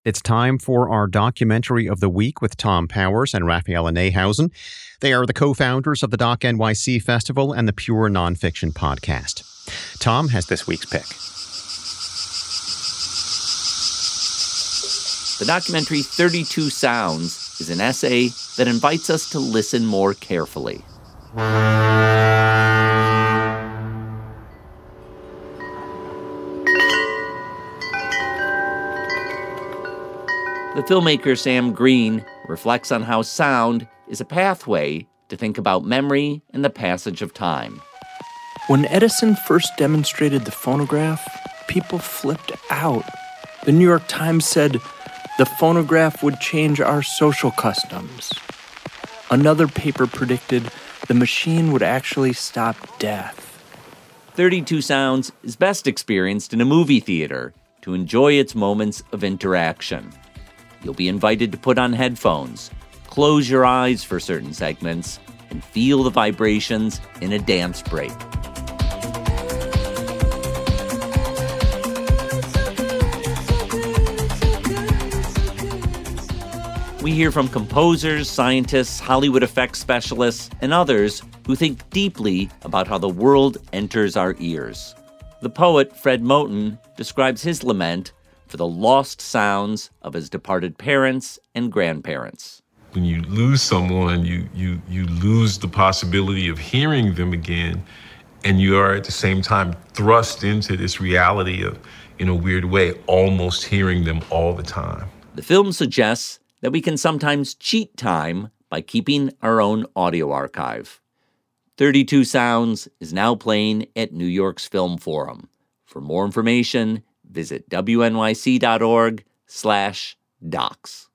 It's time for our documentary of the week with Tom Powers and Raffaella Nehausen. They are the co-founders of the Doc NYC Festival and the Pure Nonfiction Podcast. Tom has this week's pick. The documentary 32 Sounds is an essay that invites us to listen more carefully. The filmmaker Sam Green reflects on how sound is a pathway to think about memory and the passage of time. When Edison first demonstrated the phonograph, people flipped out. The New York Times said the phonograph would change our social customs. Another paper predicted the machine would actually stop death. 32 Sounds is best experienced in a movie theater to enjoy its moments of interaction. You'll be invited to put on headphones, close your eyes for certain segments, and feel the vibrations in a dance break. We hear from composers, scientists, Hollywood effects specialists, and others who think deeply about how the world enters our ears. The poet Fred Moten describes his lament for the lost sounds of his departed parents and grandparents. When you lose someone, you lose the possibility of hearing them again, and you are at the same time thrust into this reality of, in a weird way, almost hearing them all the time. The film suggests that we can sometimes cheat time by keeping our own audio archive. 32 Sounds is now playing at New York's Film Forum. For more information, visit wnyc.org/docs.